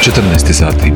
14 sati.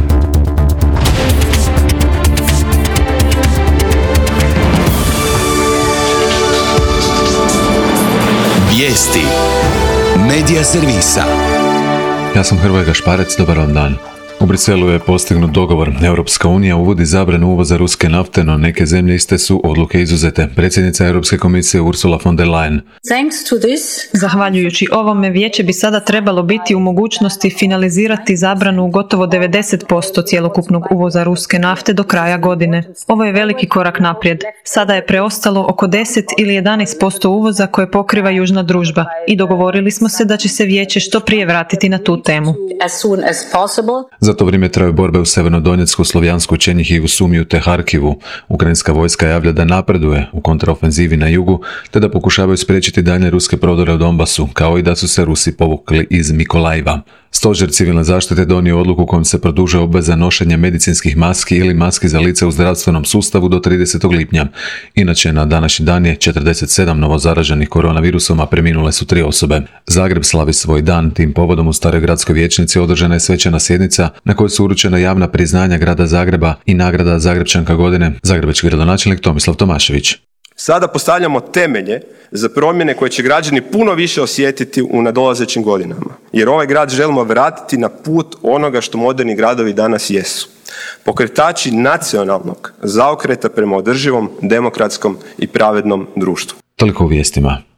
Vijesti Medija servisa. Ja sam Hrvoje Gašparec, dobar vam dan. U Briselu je postignut dogovor. Europska unija uvodi zabranu uvoza ruske nafte, no neke zemlje iste su odluke izuzete. Predsjednica Europske komisije Ursula von der Leyen. Zahvaljujući ovome, vijeće bi sada trebalo biti u mogućnosti finalizirati zabranu u gotovo 90% cjelokupnog uvoza ruske nafte do kraja godine. Ovo je veliki korak naprijed. Sada je preostalo oko 10 ili 11% uvoza koje pokriva južna družba i dogovorili smo se da će se vijeće što prije vratiti na tu temu. Za to vrijeme traju borbe u Sjevernodonjecku, Slovjansku, Čenjihivu, Sumiju te Harkivu. Ukrajinska vojska javlja da napreduje u kontraofenzivi na jugu, te da pokušavaju spriječiti daljnje ruske prodore u Donbasu, kao i da su se Rusi povukli iz Mikolajeva. Stožer civilne zaštite donio odluku kojom se produžuje obveza nošenja medicinskih maski ili maski za lice u zdravstvenom sustavu do 30. lipnja. Inače, na današnji dan je 47 novozaraženih koronavirusom, a preminule su 3 osobe. Zagreb slavi svoj dan. Tim povodom u Staroj gradskoj vijećnici održana je svečana sjednica na kojoj su uručena javna priznanja grada Zagreba i nagrada Zagrepčanka godine, zagrebački gradonačelnik Tomislav Tomašević. Sada postavljamo temelje za promjene koje će građani puno više osjetiti u nadolazećim godinama. Jer ovaj grad želimo vratiti na put onoga što moderni gradovi danas jesu. Pokretači nacionalnog zaokreta prema održivom, demokratskom i pravednom društvu. Toliko u vijestima.